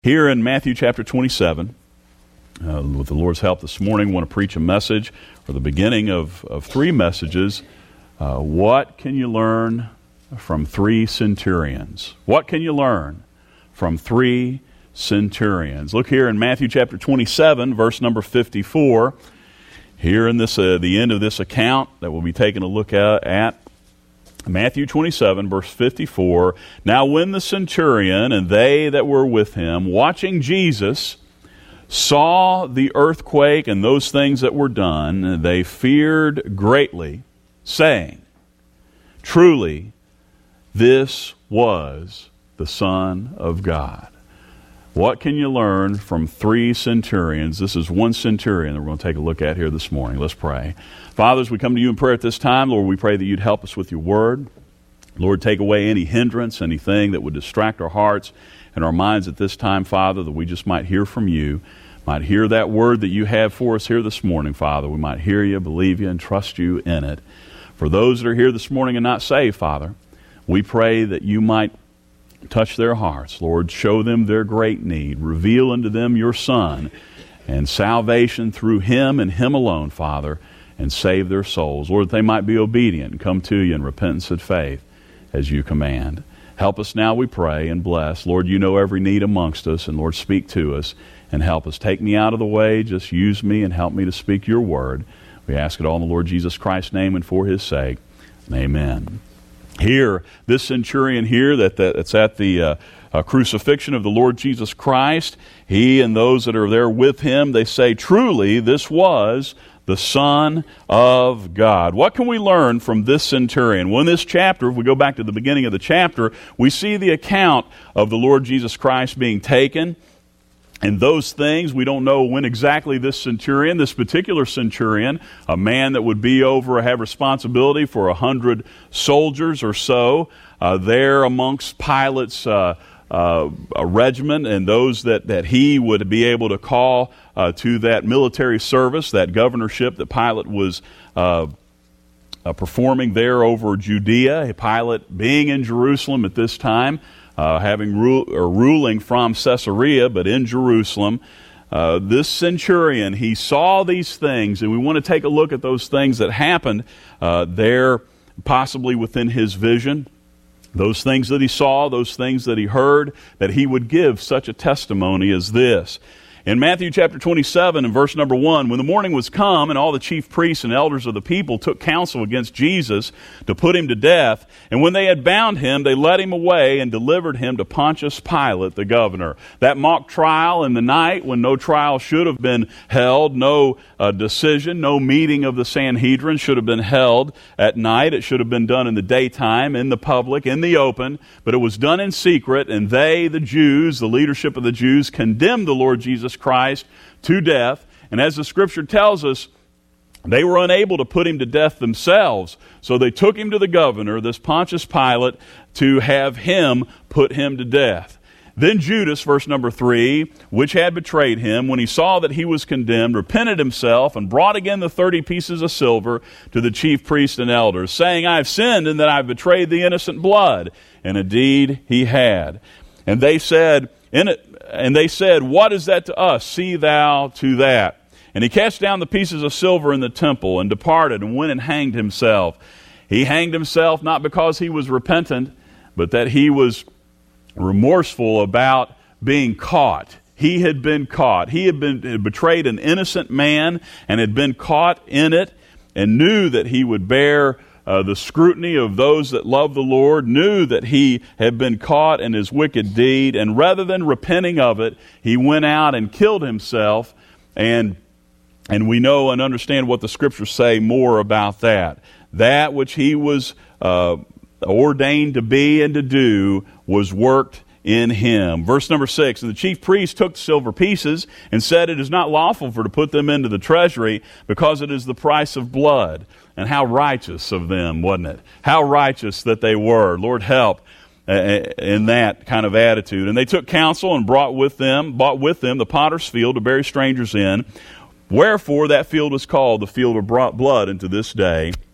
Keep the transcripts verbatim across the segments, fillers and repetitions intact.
Here in Matthew chapter twenty-seven, uh, with the Lord's help this morning, I want to preach a message, or the beginning of, of three messages. Uh, what can you learn from three centurions? What can you learn from three centurions? Look here in Matthew chapter twenty-seven, verse number fifty-four. Here in this, uh, the end of this account that we'll be taking a look at, at Matthew twenty-seven, verse fifty-four. Now when the centurion and they that were with him, watching Jesus, saw the earthquake and those things that were done, they feared greatly, saying, Truly, this was the Son of God. What can you learn from three centurions? This is one centurion that we're going to take a look at here this morning. Let's pray. Father, as we come to you in prayer at this time, Lord, we pray that you'd help us with your word. Lord, take away any hindrance, anything that would distract our hearts and our minds at this time, Father, that we just might hear from you, might hear that word that you have for us here this morning, Father. We might hear you, believe you, and trust you in it. For those that are here this morning and not saved, Father, we pray that you might touch their hearts. Lord, show them their great need. Reveal unto them your Son and salvation through him and him alone, Father, and save their souls. Lord, that they might be obedient and come to you in repentance and faith as you command. Help us now, we pray, and bless. Lord, you know every need amongst us, and Lord, speak to us and help us. Take me out of the way. Just use me and help me to speak your word. We ask it all in the Lord Jesus Christ's name and for his sake. Amen. Here, this centurion here that, that that's at the uh, uh, crucifixion of the Lord Jesus Christ, he and those that are there with him, they say, truly, this was the Son of God. What can we learn from this centurion? Well, in this chapter, if we go back to the beginning of the chapter, we see the account of the Lord Jesus Christ being taken. And those things, we don't know when exactly this centurion, this particular centurion, a man that would be over, have responsibility for a hundred soldiers or so, uh, there amongst Pilate's uh, uh, a regiment and those that, that he would be able to call uh, to that military service, that governorship that Pilate was uh, uh, performing there over Judea. Pilate being in Jerusalem at this time, Uh, having rule, or ruling from Caesarea, but in Jerusalem. Uh, this centurion, he saw these things, and we want to take a look at those things that happened uh, there, possibly within his vision. Those things that he saw, those things that he heard, that he would give such a testimony as this. In Matthew chapter twenty-seven and verse number one, when the morning was come and all the chief priests and elders of the people took counsel against Jesus to put him to death, and when they had bound him, they led him away and delivered him to Pontius Pilate, the governor. That mock trial in the night when no trial should have been held, no uh, decision, no meeting of the Sanhedrin should have been held at night. It should have been done in the daytime, in the public, in the open, but it was done in secret, and they, the Jews, the leadership of the Jews, condemned the Lord Jesus Christ to death. And as the scripture tells us, they were unable to put him to death themselves. So they took him to the governor, this Pontius Pilate, to have him put him to death. Then Judas, verse number three, which had betrayed him, when he saw that he was condemned, repented himself and brought again the thirty pieces of silver to the chief priests and elders, saying, I have sinned in that I have betrayed the innocent blood. And indeed he had. And they said, in it, And they said, What is that to us? See thou to that. And he cast down the pieces of silver in the temple and departed and went and hanged himself. He hanged himself not because he was repentant, but that he was remorseful about being caught. He had been caught. He had been had betrayed an innocent man and had been caught in it and knew that he would bear Uh, the scrutiny of those that love the Lord, knew that he had been caught in his wicked deed, and rather than repenting of it, he went out and killed himself, and and we know and understand what the scriptures say more about that. That which he was uh, ordained to be and to do was worked in him. Verse number six, And the chief priest took the silver pieces and said, It is not lawful for to put them into the treasury, because it is the price of blood. And how righteous of them, wasn't it? How righteous that they were. Lord, help uh, in that kind of attitude. And they took counsel and brought with them, bought with them the potter's field to bury strangers in. Wherefore that field was called the field of blood unto this day.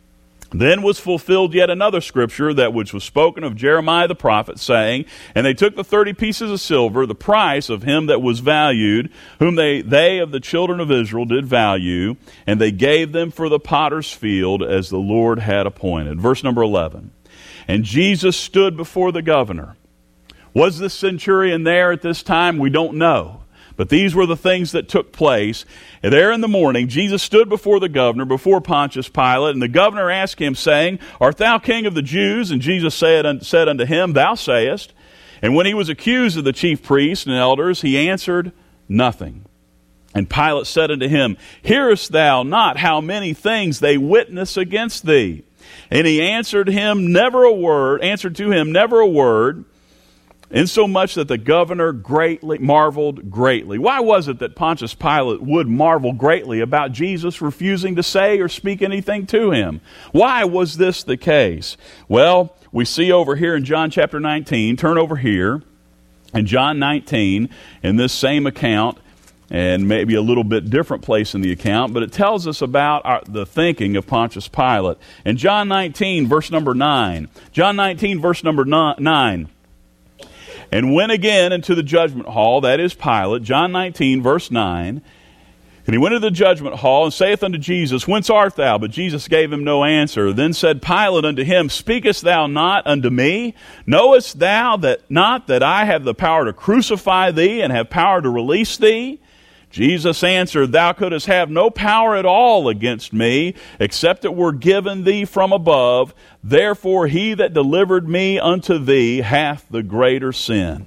Then was fulfilled yet another scripture, that which was spoken of Jeremiah the prophet, saying, And they took the thirty pieces of silver, the price of him that was valued, whom they, they of the children of Israel did value, and they gave them for the potter's field, as the Lord had appointed. Verse number eleven. And Jesus stood before the governor. Was the centurion there at this time? We don't know. But these were the things that took place. And there in the morning, Jesus stood before the governor, before Pontius Pilate, and the governor asked him, saying, Art thou king of the Jews? And Jesus said, said unto him, Thou sayest. And when he was accused of the chief priests and elders, he answered nothing. And Pilate said unto him, Hearest thou not how many things they witness against thee? And he answered him never a word, answered to him never a word, insomuch that the governor greatly marveled greatly. Why was it that Pontius Pilate would marvel greatly about Jesus refusing to say or speak anything to him? Why was this the case? Well, we see over here in John chapter nineteen, turn over here, in John nineteen, in this same account, and maybe a little bit different place in the account, but it tells us about our, the thinking of Pontius Pilate. In John nineteen, verse number nine, John nineteen, verse number nine, And went again into the judgment hall, that is Pilate, John nineteen, verse nine. And he went into the judgment hall, and saith unto Jesus, Whence art thou? But Jesus gave him no answer. Then said Pilate unto him, Speakest thou not unto me? Knowest thou that not that I have the power to crucify thee, and have power to release thee? Jesus answered, Thou couldst have no power at all against me, except it were given thee from above. Therefore he that delivered me unto thee hath the greater sin.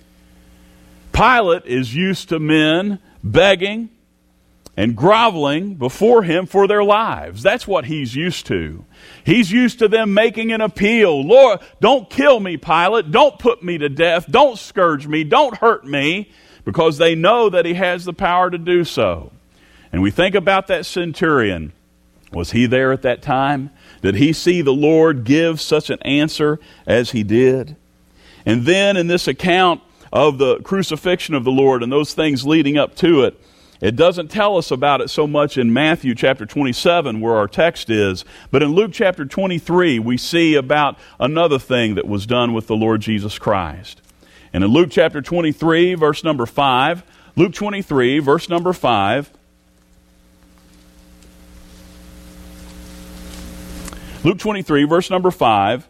Pilate is used to men begging and groveling before him for their lives. That's what he's used to. He's used to them making an appeal. Lord, don't kill me, Pilate. Don't put me to death. Don't scourge me. Don't hurt me. Because they know that he has the power to do so. And we think about that centurion. Was he there at that time? Did he see the Lord give such an answer as he did? And then in this account of the crucifixion of the Lord and those things leading up to it, it doesn't tell us about it so much in Matthew chapter twenty-seven, where our text is. But in Luke chapter twenty-three, we see about another thing that was done with the Lord Jesus Christ. And in Luke chapter twenty-three, verse number five, Luke twenty-three, verse number five, Luke twenty-three, verse number five,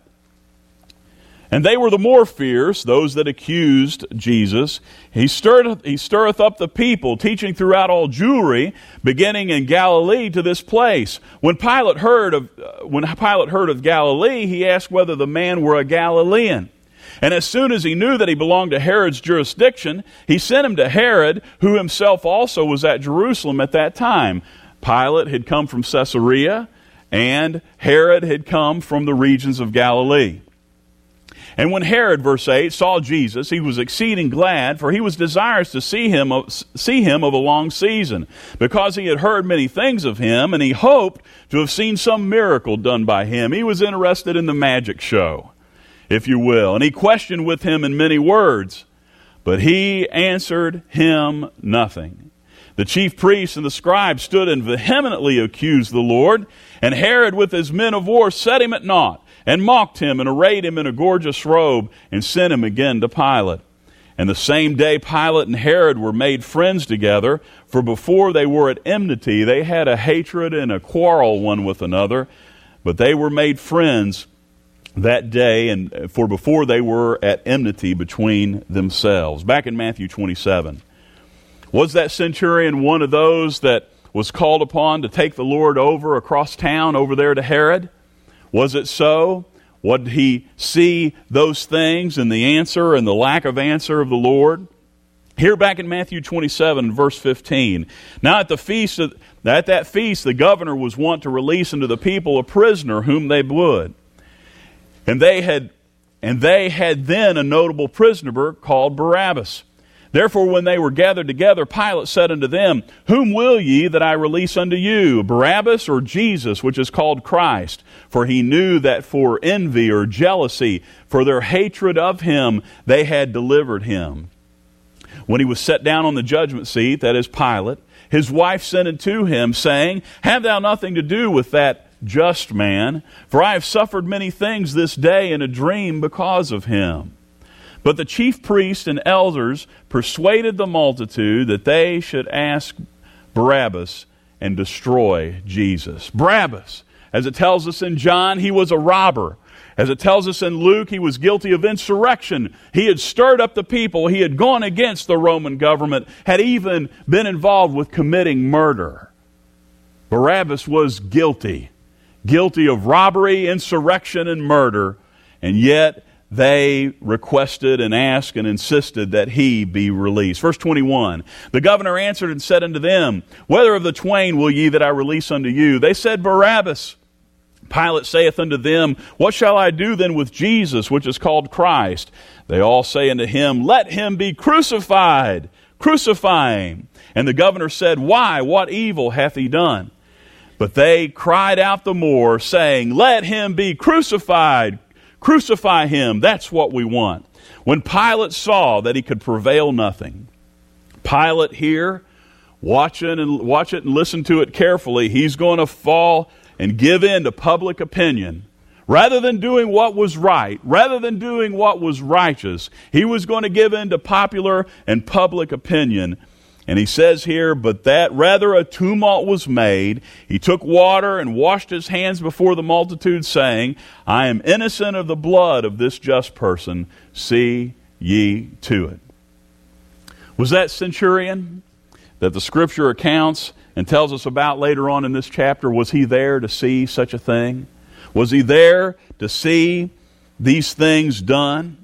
And they were the more fierce, those that accused Jesus. He stirreth, he stirreth up the people, teaching throughout all Jewry, beginning in Galilee to this place. When Pilate heard of, uh, when Pilate heard of Galilee, he asked whether the man were a Galilean. And as soon as he knew that he belonged to Herod's jurisdiction, he sent him to Herod, who himself also was at Jerusalem at that time. Pilate had come from Caesarea, and Herod had come from the regions of Galilee. And when Herod, verse eight, saw Jesus, he was exceeding glad, for he was desirous to see him, see him of a long season, because he had heard many things of him, and he hoped to have seen some miracle done by him. He was interested in the magic show, if you will. And he questioned with him in many words, but he answered him nothing. The chief priests and the scribes stood and vehemently accused the Lord, and Herod with his men of war set him at naught, and mocked him, and arrayed him in a gorgeous robe, and sent him again to Pilate. And the same day Pilate and Herod were made friends together, for before they were at enmity, they had a hatred and a quarrel one with another, but they were made friends that day, and for before they were at enmity between themselves. Back in Matthew twenty-seven. Was that centurion one of those that was called upon to take the Lord over across town over there to Herod? Was it so? What did he see those things and the answer and the lack of answer of the Lord? Here back in Matthew twenty-seven, verse fifteen. Now at the feast, of, at that feast, the governor was wont to release unto the people a prisoner whom they would. And they had, and they had then a notable prisoner called Barabbas. Therefore, when they were gathered together, Pilate said unto them, Whom will ye that I release unto you, Barabbas or Jesus, which is called Christ? For he knew that for envy or jealousy, for their hatred of him, they had delivered him. When he was set down on the judgment seat, that is Pilate, his wife sent unto him, saying, Have thou nothing to do with that just man, for I have suffered many things this day in a dream because of him." But the chief priests and elders persuaded the multitude that they should ask Barabbas and destroy Jesus. Barabbas, as it tells us in John, he was a robber. As it tells us in Luke, he was guilty of insurrection. He had stirred up the people. He had gone against the Roman government, had even been involved with committing murder. Barabbas was guilty, guilty of robbery, insurrection, and murder, and yet they requested and asked and insisted that he be released. Verse twenty-one, "The governor answered and said unto them, Whether of the twain will ye that I release unto you? They said, Barabbas. Pilate saith unto them, What shall I do then with Jesus, which is called Christ? They all say unto him, Let him be crucified. Crucify him. And the governor said, Why? What evil hath he done? But they cried out the more, saying, Let him be crucified. Crucify him. That's what we want. When Pilate saw that he could prevail nothing, Pilate here, watching and watch it and listen to it carefully, he's going to fall and give in to public opinion. Rather than doing what was right, rather than doing what was righteous, he was going to give in to popular and public opinion. And he says here, but that rather a tumult was made. He took water and washed his hands before the multitude, saying, I am innocent of the blood of this just person. See ye to it. Was that centurion that the Scripture accounts and tells us about later on in this chapter, was he there to see such a thing? Was he there to see these things done?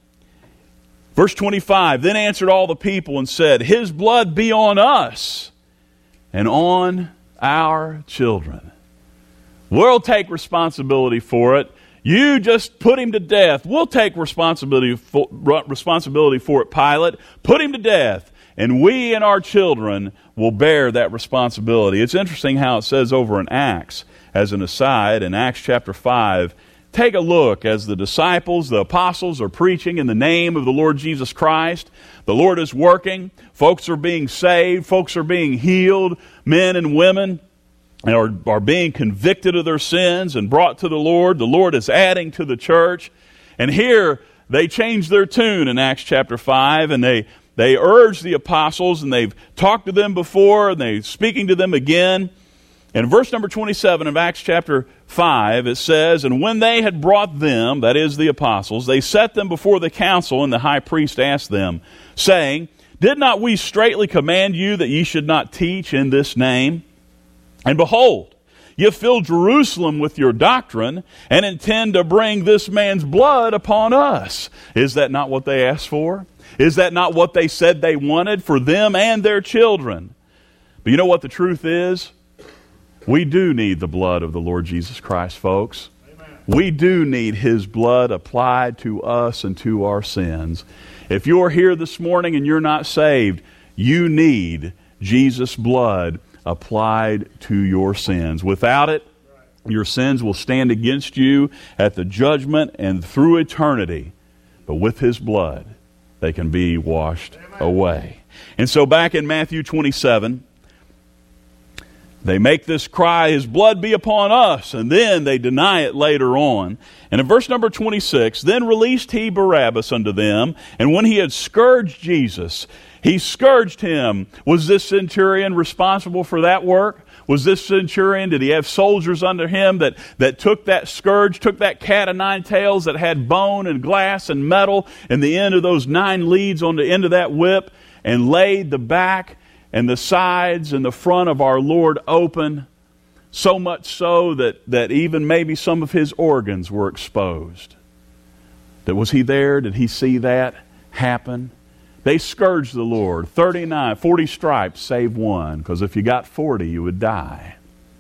Verse twenty-five, then answered all the people and said, His blood be on us and on our children. We'll take responsibility for it. You just put him to death. We'll take responsibility for, responsibility for it, Pilate. Put him to death, and we and our children will bear that responsibility. It's interesting how it says over in Acts, as an aside, in Acts chapter five, take a look as the disciples, the apostles are preaching in the name of the Lord Jesus Christ. The Lord is working. Folks are being saved. Folks are being healed. Men and women are, are being convicted of their sins and brought to the Lord. The Lord is adding to the church. And here they change their tune in Acts chapter five, and they, they urge the apostles, and they've talked to them before, and they're speaking to them again. In verse number twenty-seven of Acts chapter five, it says, And when they had brought them, that is the apostles, they set them before the council, and the high priest asked them, saying, Did not we straitly command you that ye should not teach in this name? And behold, ye have filled Jerusalem with your doctrine, and intend to bring this man's blood upon us. Is that not what they asked for? Is that not what they said they wanted for them and their children? But you know what the truth is? We do need the blood of the Lord Jesus Christ, folks. Amen. We do need His blood applied to us and to our sins. If you're here this morning and you're not saved, you need Jesus' blood applied to your sins. Without it, your sins will stand against you at the judgment and through eternity. But with His blood, they can be washed Amen. Away. And so back in Matthew twenty-seven, they make this cry, His blood be upon us, and then they deny it later on. And in verse number twenty-six, Then released he Barabbas unto them, and when he had scourged Jesus, he scourged him. Was this centurion responsible for that work? Was this centurion, did he have soldiers under him that, that took that scourge, took that cat of nine tails that had bone and glass and metal, and the end of those nine leads on the end of that whip, and laid the back and the sides and the front of our Lord open, so much so that, that even maybe some of His organs were exposed? That was He there? Did He see that happen? They scourged the Lord. thirty-nine, forty stripes save one, because if you got forty, you would die.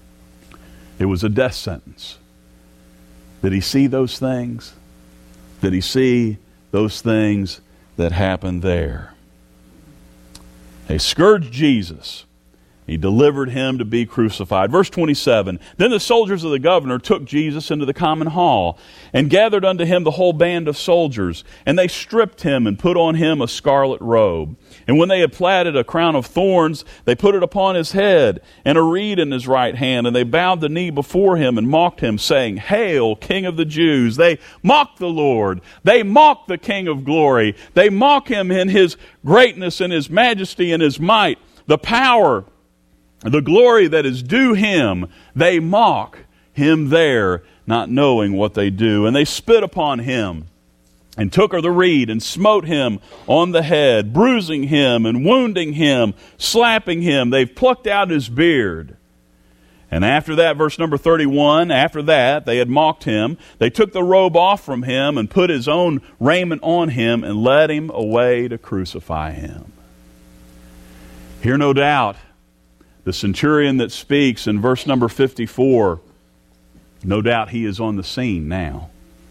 It was a death sentence. Did He see those things? Did He see those things that happened there? They scourged Jesus. He delivered him to be crucified. Verse twenty-seven, then the soldiers of the governor took Jesus into the common hall and gathered unto him the whole band of soldiers. And they stripped him and put on him a scarlet robe. And when they had platted a crown of thorns, they put it upon his head and a reed in his right hand. And they bowed the knee before him and mocked him, saying, Hail, King of the Jews. They mock the Lord. They mock the King of glory. They mock him in his greatness and his majesty and his might, the power, the glory that is due him. They mock him there, not knowing what they do. And they spit upon him and took her the reed and smote him on the head, bruising him and wounding him, slapping him. They've plucked out his beard. And after that, verse number thirty-one, after that, they had mocked him. They took the robe off from him and put his own raiment on him and led him away to crucify him. Here, no doubt, the centurion that speaks in verse number fifty-four, no doubt he is on the scene now.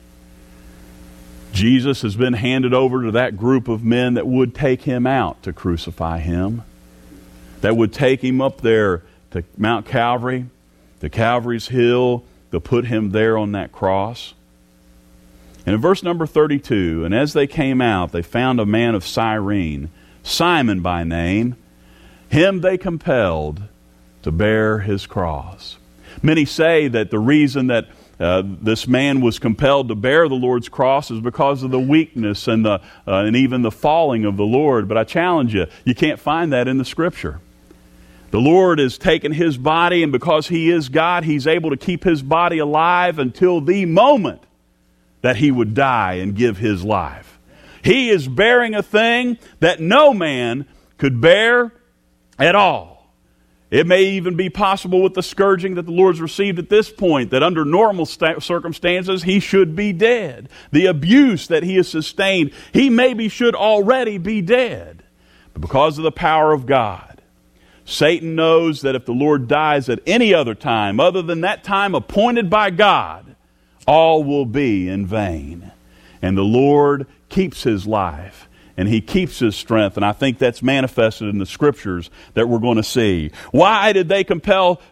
Jesus has been handed over to that group of men that would take him out to crucify him, that would take him up there to Mount Calvary, to Calvary's hill, to put him there on that cross. And in verse number thirty-two, and as they came out, they found a man of Cyrene, Simon by name. Him they compelled to bear his cross. Many say that the reason that uh, this man was compelled to bear the Lord's cross is because of the weakness and the uh, and even the falling of the Lord. But I challenge you, you can't find that in the Scripture. The Lord has taken his body, and because he is God, he's able to keep his body alive until the moment that he would die and give his life. He is bearing a thing that no man could bear at all. It may even be possible with the scourging that the Lord's received at this point, that under normal st- circumstances, he should be dead. The abuse that he has sustained, he maybe should already be dead. But because of the power of God, Satan knows that if the Lord dies at any other time, other than that time appointed by God, all will be in vain. And the Lord keeps his life. And he keeps his strength. And I think that's manifested in the Scriptures that we're going to see. Why did they compel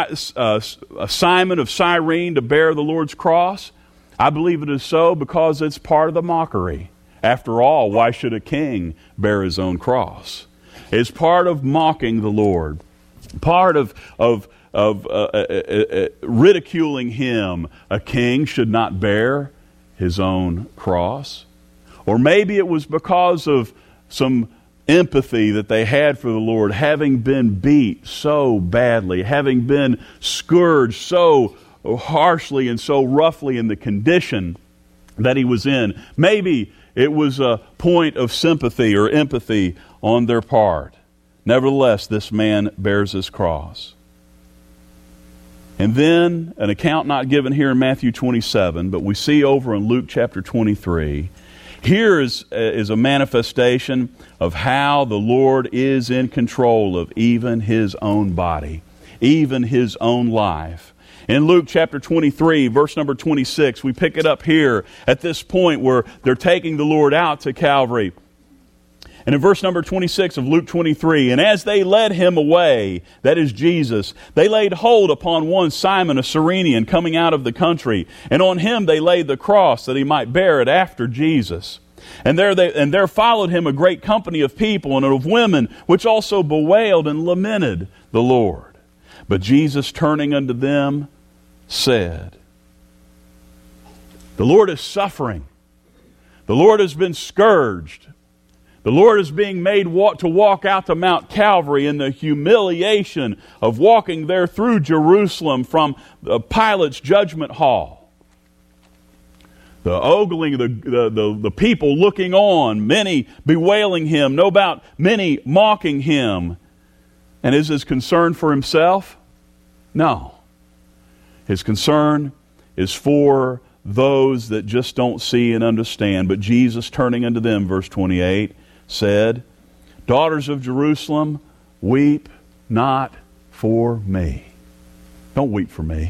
Simon of Cyrene to bear the Lord's cross? I believe it is so because it's part of the mockery. After all, why should a king bear his own cross? It's part of mocking the Lord. Part of, of, of uh, uh, uh, uh, ridiculing him. A king should not bear his own cross. Or maybe it was because of some empathy that they had for the Lord, having been beat so badly, having been scourged so harshly and so roughly in the condition that he was in. Maybe it was a point of sympathy or empathy on their part. Nevertheless, this man bears his cross. And then, an account not given here in Matthew twenty-seven, but we see over in Luke chapter twenty-three, here is, is a manifestation of how the Lord is in control of even his own body, even his own life. In Luke chapter twenty-three, verse number twenty-six, we pick it up here at this point where they're taking the Lord out to Calvary. And in verse number twenty-six of Luke twenty-three, and as they led him away, that is Jesus, they laid hold upon one Simon, a Cyrenian, coming out of the country. And on him they laid the cross that he might bear it after Jesus. And there, they, and there followed him a great company of people and of women, which also bewailed and lamented the Lord. But Jesus, turning unto them, said, the Lord is suffering. The Lord has been scourged. The Lord is being made walk, to walk out to Mount Calvary in the humiliation of walking there through Jerusalem from uh, Pilate's judgment hall. The ogling, the, the, the, the people looking on, many bewailing him, no doubt many mocking him. And is his concern for himself? No. His concern is for those that just don't see and understand. But Jesus, turning unto them, verse twenty-eight, said, daughters of Jerusalem, weep not for me. Don't weep for me.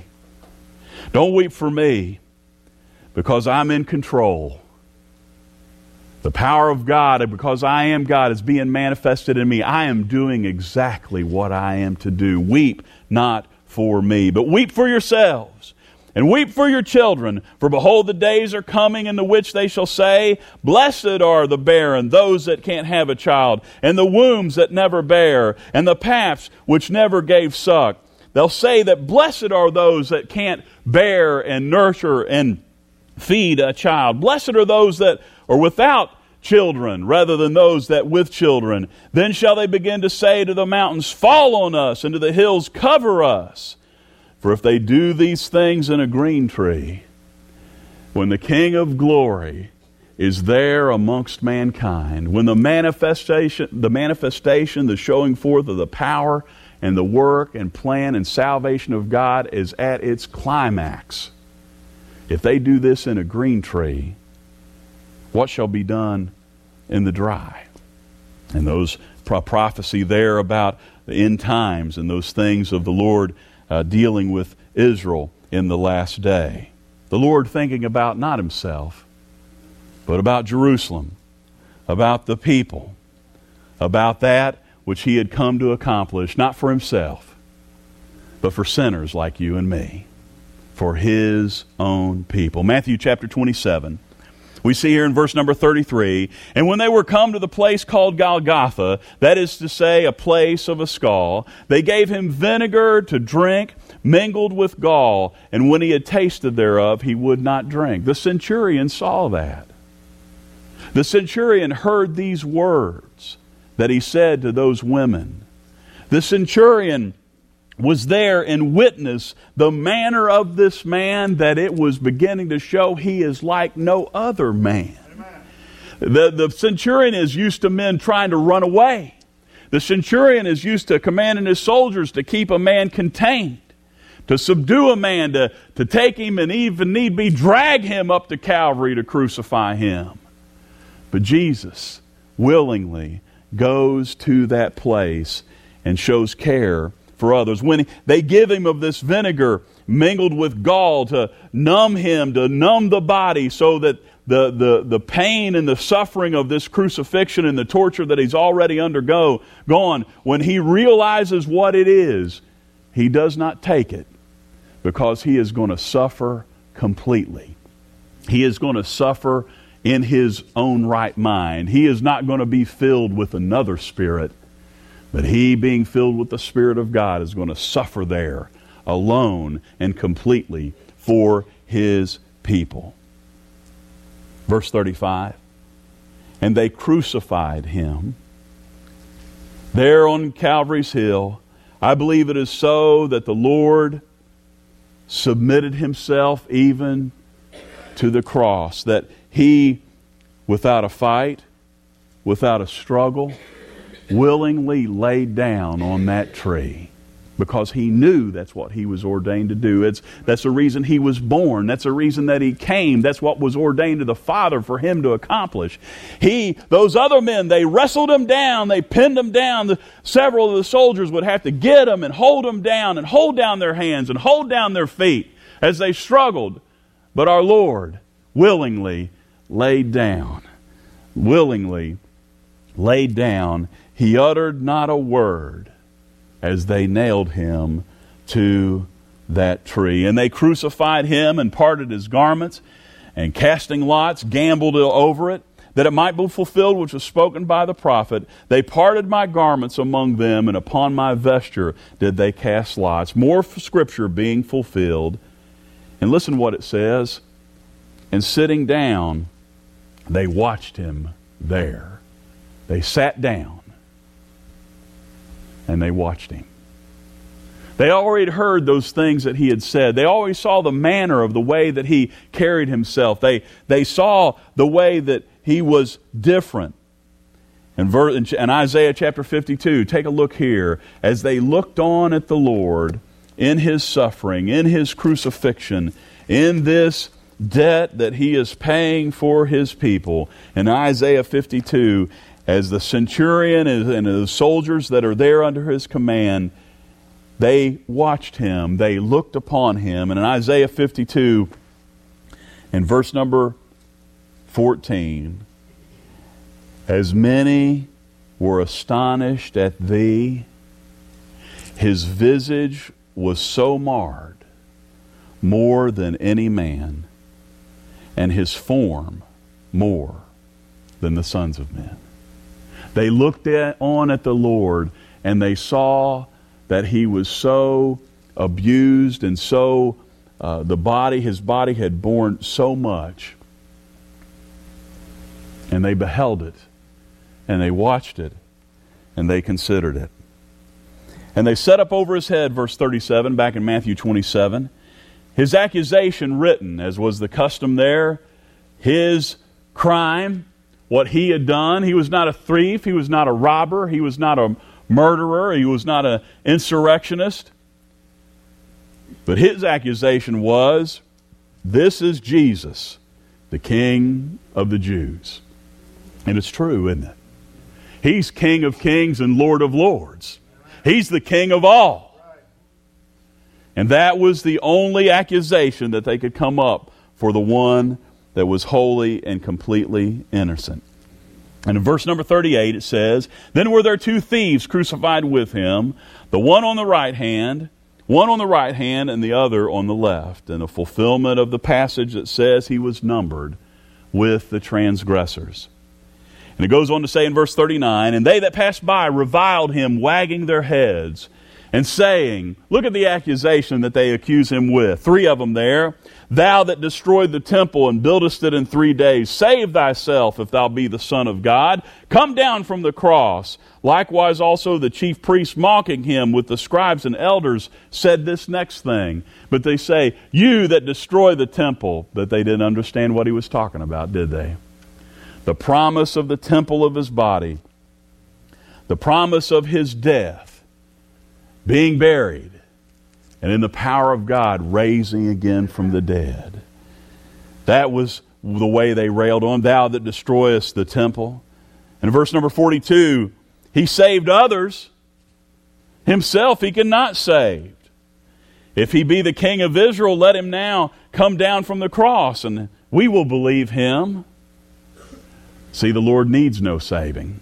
Don't weep for me because I'm in control. The power of God, because I am God, is being manifested in me. I am doing exactly what I am to do. Weep not for me, but weep for yourselves, and weep for your children. For behold, the days are coming in the which they shall say, Blessed are the barren, those that can't have a child, and the wombs that never bear, and the paps which never gave suck. They'll say that blessed are those that can't bear and nurture and feed a child. Blessed are those that are without children, rather than those that with children. Then shall they begin to say to the mountains, Fall on us, and to the hills, cover us. For if they do these things in a green tree, when the King of glory is there amongst mankind, when the manifestation, the manifestation, the showing forth of the power and the work and plan and salvation of God is at its climax, if they do this in a green tree, what shall be done in the dry? And those pro- prophecy there about the end times and those things of the Lord uh, dealing with Israel in the last day. The Lord thinking about not himself, but about Jerusalem, about the people, about that which he had come to accomplish, not for himself, but for sinners like you and me, for his own people. Matthew chapter twenty-seven. We see here in verse number thirty-three, And when they were come to the place called Golgotha, that is to say, a place of a skull, they gave him vinegar to drink, mingled with gall, and when he had tasted thereof, he would not drink. The centurion saw that. The centurion heard these words that he said to those women. The centurion was there and witnessed the manner of this man, that it was beginning to show he is like no other man. The, the centurion is used to men trying to run away. The centurion is used to commanding his soldiers to keep a man contained, to subdue a man, to, to take him and even need be drag him up to Calvary to crucify him. But Jesus willingly goes to that place and shows care for others. When they give him of this vinegar mingled with gall to numb him, to numb the body, so that the, the, the pain and the suffering of this crucifixion and the torture that he's already undergo gone, when he realizes what it is, he does not take it, because he is going to suffer completely. He is going to suffer in his own right mind. He is not going to be filled with another spirit, but he, being filled with the Spirit of God, is going to suffer there alone and completely for his people. Verse thirty-five, And they crucified him there on Calvary's hill. I believe it is so that the Lord submitted himself even to the cross, that he, without a fight, without a struggle, willingly laid down on that tree, because he knew that's what he was ordained to do. It's, that's the reason he was born. That's the reason that he came. That's what was ordained to the Father for him to accomplish. He, those other men, they wrestled him down. They pinned him down. The, several of the soldiers would have to get him and hold him down and hold down their hands and hold down their feet as they struggled. But our Lord willingly laid down. Willingly laid down. He uttered not a word as they nailed him to that tree. And they crucified him and parted his garments, and casting lots, gambled over it, that it might be fulfilled which was spoken by the prophet. They parted my garments among them, and upon my vesture did they cast lots. More scripture being fulfilled. And listen what it says. And sitting down, they watched him there. They sat down and they watched him. They already heard those things that he had said. They always saw the manner of the way that he carried himself. They, they saw the way that he was different. And in Isaiah chapter fifty-two, take a look here. As they looked on at the Lord in his suffering, in his crucifixion, in this debt that he is paying for his people. In Isaiah fifty-two, as the centurion and the soldiers that are there under his command, they watched him, they looked upon him. And in Isaiah fifty-two, in verse number fourteen, As many were astonished at thee, his visage was so marred, more than any man, and his form more than the sons of men. They looked at, on at the Lord, and they saw that he was so abused and so uh, the body, his body had borne so much. And they beheld it, and they watched it, and they considered it. And they set up over his head, verse thirty-seven, back in Matthew twenty-seven, his accusation written, as was the custom there, his crime, what he had done. He was not a thief, he was not a robber, he was not a murderer, he was not an insurrectionist. But his accusation was, this is Jesus, the King of the Jews. And it's true, isn't it? He's King of kings and Lord of lords. He's the King of all. And that was the only accusation that they could come up for the one that was wholly and completely innocent. And in verse number thirty-eight it says, then were there two thieves crucified with him, the one on the right hand, one on the right hand and the other on the left. And a fulfillment of the passage that says he was numbered with the transgressors. And it goes on to say in verse thirty-nine, and they that passed by reviled him, wagging their heads, and saying, look at the accusation that they accuse him with. Three of them there. Thou that destroyed the temple and buildest it in three days, save thyself if thou be the Son of God. Come down from the cross. Likewise also the chief priests, mocking him with the scribes and elders, said this next thing. But they say, you that destroy the temple. But they didn't understand what he was talking about, did they? The promise of the temple of his body, the promise of his death, being buried, and in the power of God raising again from the dead. That was the way they railed on. Thou that destroyest the temple. And in verse number forty-two, he saved others. Himself he could not save. If he be the King of Israel, let him now come down from the cross, and we will believe him. See, the Lord needs no saving.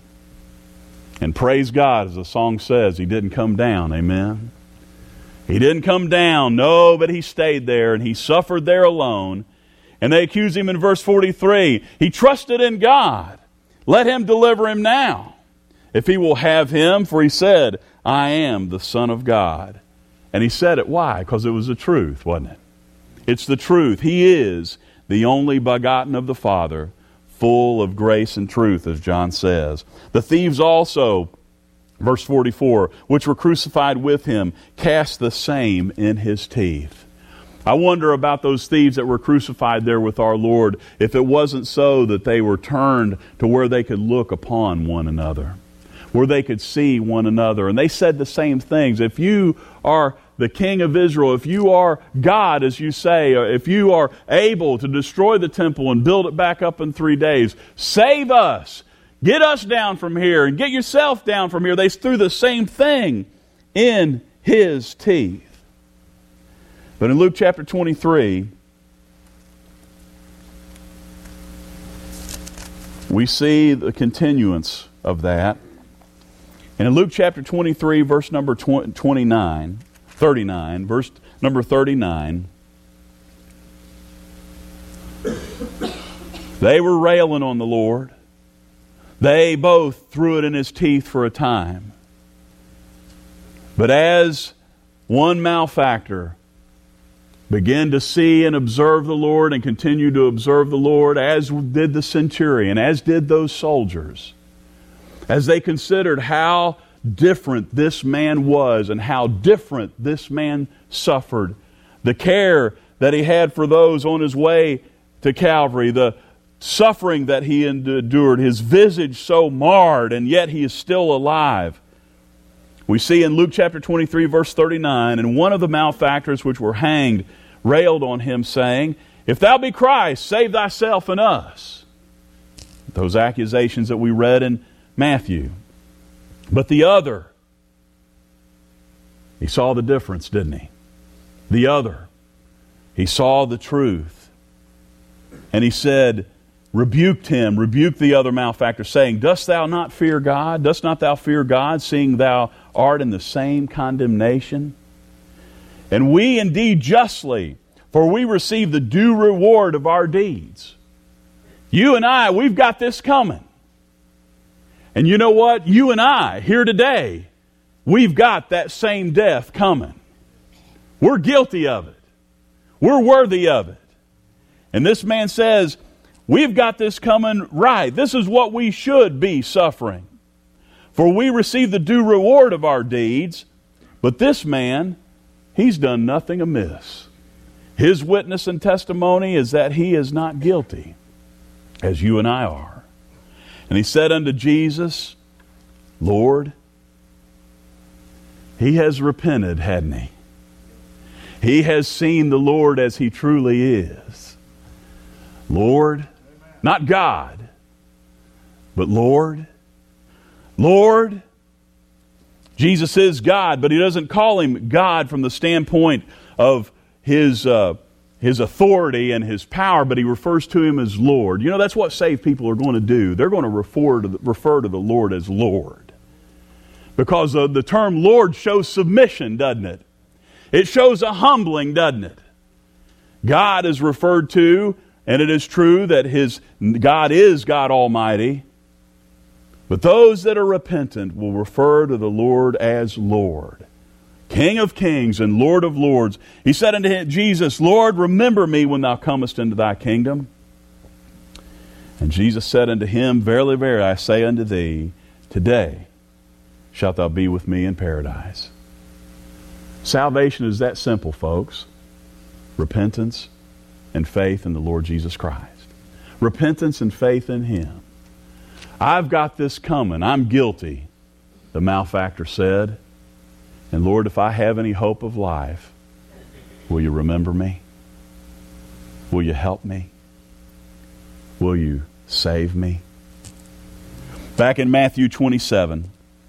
And praise God, as the song says, he didn't come down. Amen. He didn't come down. No, but he stayed there and he suffered there alone. And they accuse him in verse forty-three. He trusted in God. Let him deliver him now, if he will have him. For he said, I am the Son of God. And he said it. Why? Because it was the truth, wasn't it? It's the truth. He is the only begotten of the Father, full of grace and truth, as John says. The thieves also, verse forty-four, which were crucified with him, cast the same in his teeth. I wonder about those thieves that were crucified there with our Lord, if it wasn't so that they were turned to where they could look upon one another, where they could see one another. And they said the same things. If you are the King of Israel, if you are God, as you say, or if you are able to destroy the temple and build it back up in three days, save us. Get us down from here and get yourself down from here. They threw the same thing in his teeth. But in Luke chapter twenty-three, we see the continuance of that. And in Luke chapter twenty-three, verse number twenty-nine, thirty-nine, verse number thirty-nine, they were railing on the Lord. They both threw it in his teeth for a time. But as one malefactor began to see and observe the Lord and continue to observe the Lord, as did the centurion, as did those soldiers, as they considered how different this man was and how different this man suffered, the care that he had for those on his way to Calvary, the suffering that he endured, his visage so marred, and yet he is still alive. We see in Luke chapter twenty-three, verse thirty-nine, and one of the malefactors which were hanged railed on him, saying, if thou be Christ, save thyself and us. Those accusations that we read in Matthew. But the other, he saw the difference, didn't he? The other, he saw the truth. And he said, rebuked him, rebuked the other malefactor, saying, Dost thou not fear God? Dost not thou fear God, seeing thou art in the same condemnation? And we indeed justly, for we receive the due reward of our deeds. You and I, we've got this coming. And you know what? You and I, here today, we've got that same death coming. We're guilty of it. We're worthy of it. And this man says, we've got this coming right. This is what we should be suffering. For we receive the due reward of our deeds. But this man, he's done nothing amiss. His witness and testimony is that he is not guilty, as you and I are. And he said unto Jesus, Lord, he has repented, hadn't he? He has seen the Lord as he truly is. Lord, not God, but Lord. Lord, Jesus is God, but he doesn't call him God from the standpoint of his uh, his authority and his power, but he refers to him as Lord. You know, that's what saved people are going to do. They're going to refer to the, refer to the Lord as Lord. Because uh, the term Lord shows submission, doesn't it? It shows a humbling, doesn't it? God is referred to, and it is true that his God is God Almighty. But those that are repentant will refer to the Lord as Lord, King of kings and Lord of lords. He said unto him, Jesus, Lord, remember me when thou comest into thy kingdom. And Jesus said unto him, Verily, verily, I say unto thee, today shalt thou be with me in paradise. Salvation is that simple, folks. Repentance and faith in the Lord Jesus Christ. Repentance and faith in Him. I've got this coming. I'm guilty, the malefactor said. And Lord, if I have any hope of life, will you remember me? Will you help me? Will you save me? Back in Matthew twenty-seven,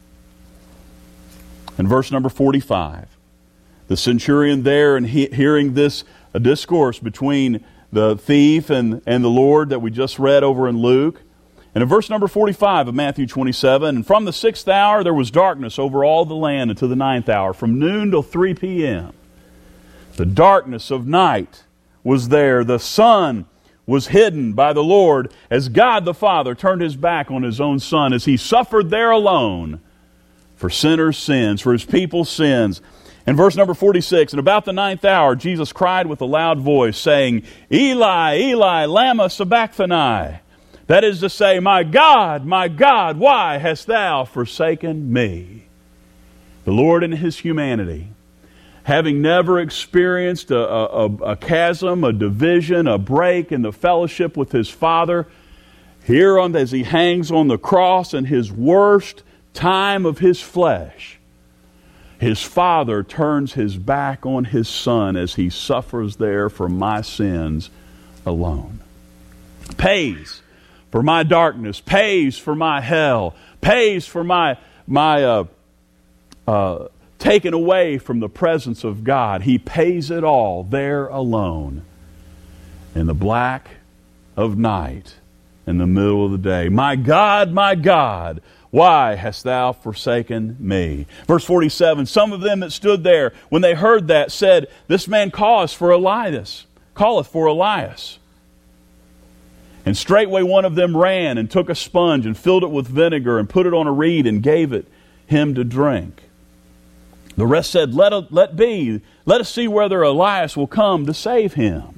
in verse number forty-five, the centurion there, and he, hearing this a discourse between the thief and, and the Lord that we just read over in Luke. And in verse number forty-five of Matthew twenty-seven, and from the sixth hour there was darkness over all the land until the ninth hour, from noon till three p.m. The darkness of night was there. The sun was hidden by the Lord as God the Father turned His back on His own Son as He suffered there alone for sinners' sins, for His people's sins. In verse number forty-six, and about the ninth hour, Jesus cried with a loud voice, saying, Eli, Eli, lama sabachthani. That is to say, My God, my God, why hast thou forsaken me? The Lord in His humanity, having never experienced a, a, a chasm, a division, a break in the fellowship with His Father, here on, as He hangs on the cross in His worst time of His flesh, His Father turns His back on His Son as He suffers there for my sins alone. Pays for my darkness, pays for my hell, pays for my my uh, uh, taken away from the presence of God. He pays it all there alone in the black of night, in the middle of the day. My God, my God, why hast thou forsaken me? Verse forty-seven, some of them that stood there, when they heard that, said, This man calleth for Elias, calleth for Elias. And straightway one of them ran and took a sponge and filled it with vinegar and put it on a reed and gave it him to drink. The rest said, Let, let be, let us see whether Elias will come to save him.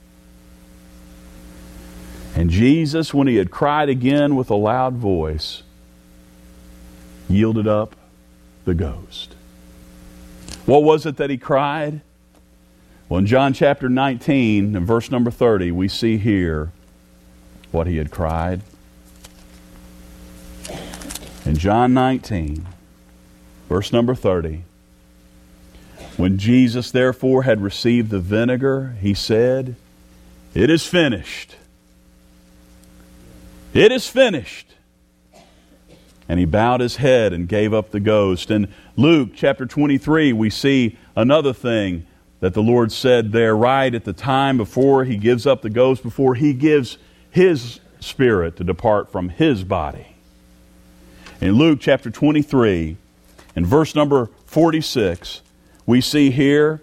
And Jesus, when He had cried again with a loud voice, yielded up the ghost. What was it that He cried? Well, in John chapter nineteen and verse number thirty, we see here what He had cried. In John nineteen, verse number thirty, when Jesus therefore had received the vinegar, He said, It is finished. It is finished. And He bowed His head and gave up the ghost. In Luke chapter twenty-three, we see another thing that the Lord said there right at the time before He gives up the ghost, before He gives His spirit to depart from his body. In Luke chapter twenty-three, in verse number forty-six, we see here,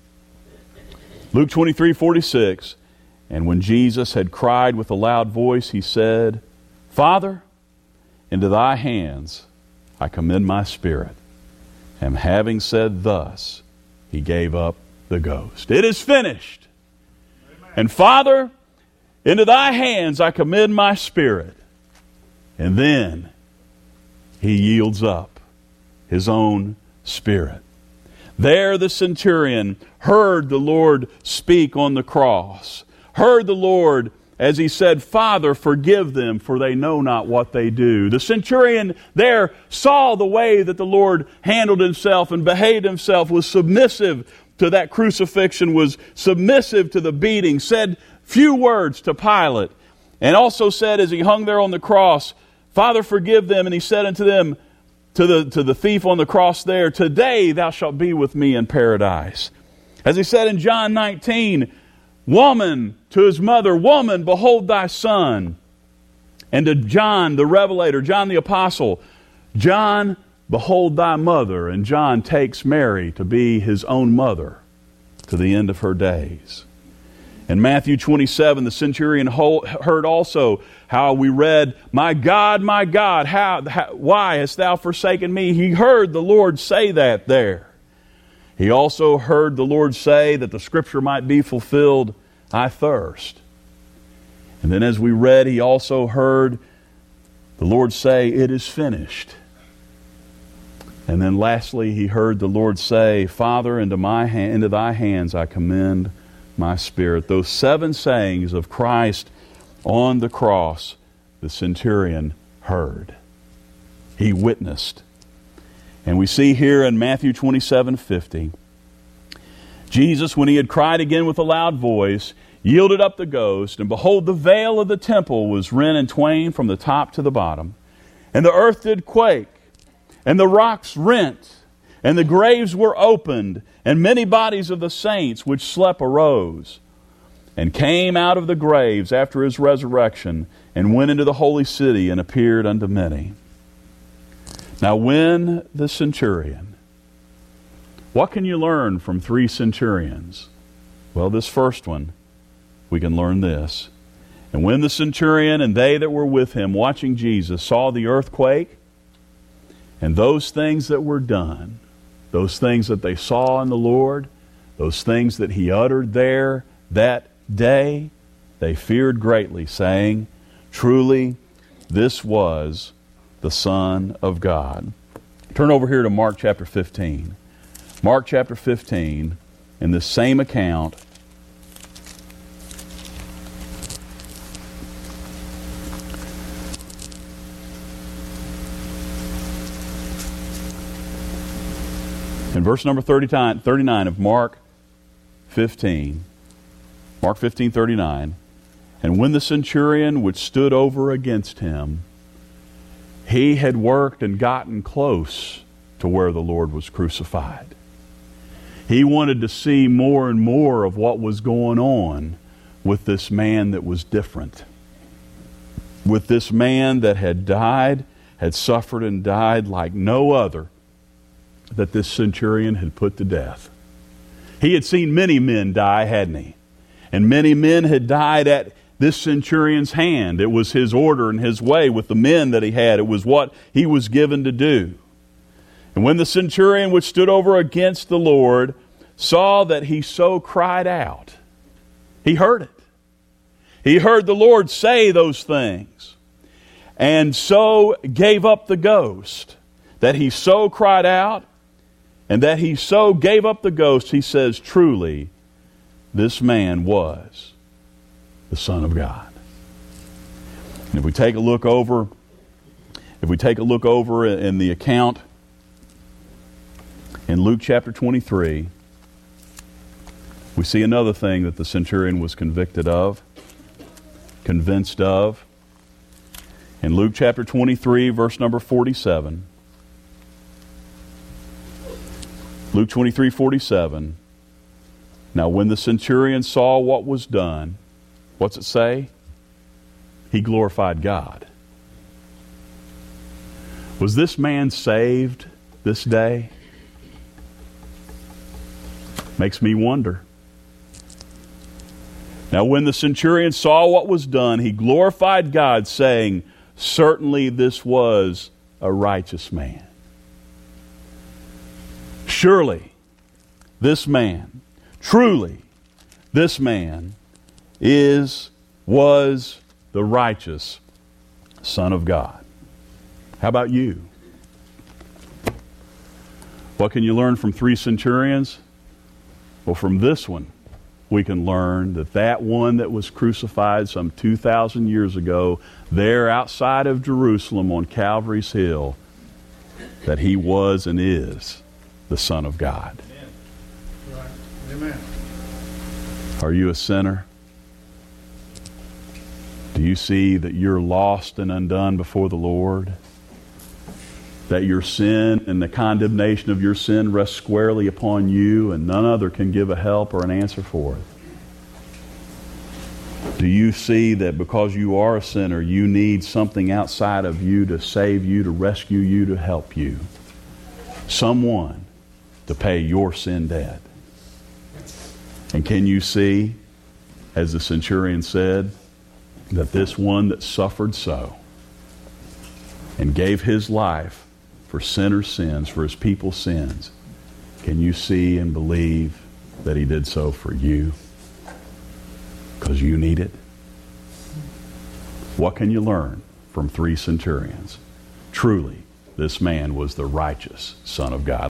Luke twenty-three, forty-six, and when Jesus had cried with a loud voice, he said, Father, into thy hands I commend my spirit. And having said thus, he gave up the ghost. It is finished. Amen. And Father, into thy hands I commend my spirit. And then he yields up his own spirit. There the centurion heard the Lord speak on the cross, heard the Lord as he said, Father, forgive them, for they know not what they do. The centurion there saw the way that the Lord handled himself and behaved himself, was submissive to that crucifixion, was submissive to the beating, said few words to Pilate, and also said as he hung there on the cross, Father, forgive them. And he said unto them, to the, to the thief on the cross there, today thou shalt be with me in paradise. As he said in John nineteen, Woman, to his mother, Woman, behold thy son. And to John the Revelator, John the Apostle, John, behold thy mother. And John takes Mary to be his own mother to the end of her days. In Matthew twenty-seven, the centurion heard also how we read, My God, my God, how, how, why hast thou forsaken me? He heard the Lord say that there. He also heard the Lord say that the scripture might be fulfilled, I thirst. And then as we read, he also heard the Lord say, it is finished. And then lastly, he heard the Lord say, Father, into my hand, into thy hands I commend my spirit. Those seven sayings of Christ on the cross, the centurion heard. He witnessed. And we see here in Matthew twenty-seven fifty, Jesus, when he had cried again with a loud voice, yielded up the ghost, and behold, the veil of the temple was rent in twain from the top to the bottom. And the earth did quake, and the rocks rent, and the graves were opened, and many bodies of the saints which slept arose, and came out of the graves after his resurrection, and went into the holy city, and appeared unto many. Now when the centurion, what can you learn from three centurions? Well, this first one, we can learn this. And when the centurion and they that were with him watching Jesus saw the earthquake and those things that were done, those things that they saw in the Lord, those things that he uttered there that day, they feared greatly, saying, Truly, this was the Son of God. Turn over here to Mark chapter fifteen. Mark chapter fifteen, in this same account, in verse number thirty-nine of Mark fifteen, Mark fifteen, thirty-nine, and when the centurion which stood over against him, he had worked and gotten close to where the Lord was crucified. He wanted to see more and more of what was going on with this man that was different. With this man that had died, had suffered and died like no other that this centurion had put to death. He had seen many men die, hadn't he? And many men had died at this centurion's hand. It was his order and his way with the men that he had. It was what he was given to do. And when the centurion which stood over against the Lord saw that he so cried out, he heard it. He heard the Lord say those things, and so gave up the ghost, that he so cried out, and that he so gave up the ghost, he says, truly, this man was the Son of God. And if we take a look over, if we take a look over in the account in Luke chapter twenty-three, we see another thing that the centurion was convicted of, convinced of. In Luke chapter twenty-three, verse number forty-seven, Luke twenty-three, forty-seven, now when the centurion saw what was done, what's it say? he glorified God. Was this man saved this day? Makes me wonder. Now, when the centurion saw what was done, he glorified God, saying, "Certainly this was a righteous man." Surely, this man, truly, this man is, was the righteous Son of God. How about you? What can you learn from three centurions? Well, from this one, we can learn that that one that was crucified some two thousand years ago, there outside of Jerusalem on Calvary's Hill, that he was and is the Son of God. Right. Amen. Are you a sinner? Do you see that you're lost and undone before the Lord? That your sin and the condemnation of your sin rests squarely upon you, and none other can give a help or an answer for it? Do you see that because you are a sinner, you need something outside of you to save you, to rescue you, to help you? Someone to pay your sin debt. And can you see, as the centurion said, that this one that suffered so and gave his life for sinners' sins, for his people's sins, can you see and believe that he did so for you? Because you need it. What can you learn from three centurions? Truly, this man was the righteous Son of God.